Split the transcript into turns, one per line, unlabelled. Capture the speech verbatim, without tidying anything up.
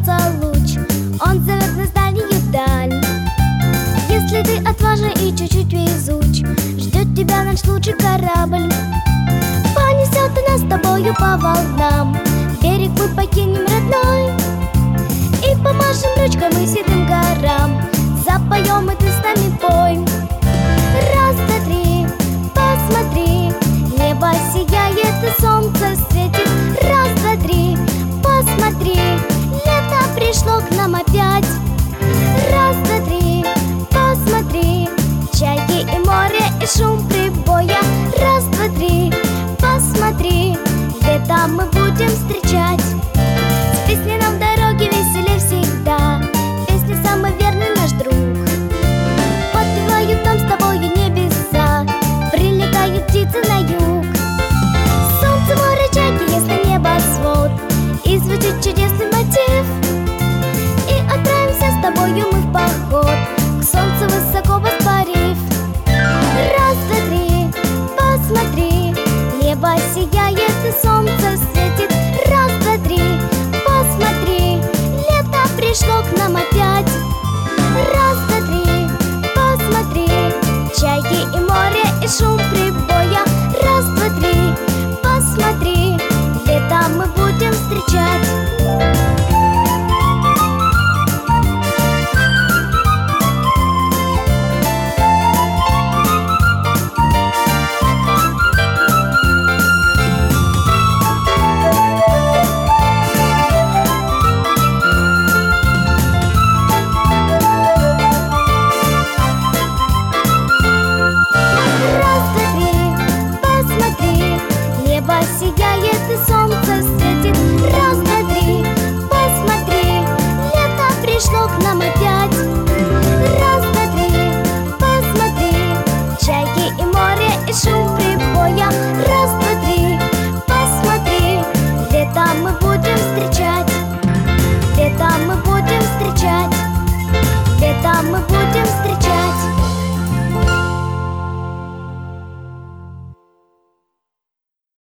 солнца луч, он зовет нас в дальнюю даль. Если ты отважный и чуть-чуть везуч, ждет тебя наш лучший корабль. Понесет нас с тобою по волнам, берег мы покинем родной, и помашем ручкой мы седым горам, запоем и ты с нами пой. Раз, два, три, посмотри, небо сияет и солнце светит. Раз, два, три, посмотри, лето пришло к нам опять. Раз, два, три, посмотри, чайки и море и шум прибоя. Раз, два, три, посмотри, лето мы будем встречать. С песней нам в дороге веселее всегда, песня самый верный наш друг. Подпевают нам с тобою небеса, прилетают птицы на юг. Солнце, море, чайки, ясный небосвод, и звучит чудесный мотив. И отправимся с тобою мы в поход, к солнцу высоко воспарив. Раз, два, три, посмотри, небо сияет и солнце светит. Раз, два, три, посмотри, лето пришло к нам опять. Раз, два, три, посмотри, чайки и море и шум прибоя. Раз, два, три, посмотри, лето мы будем встречать. Сияет и солнце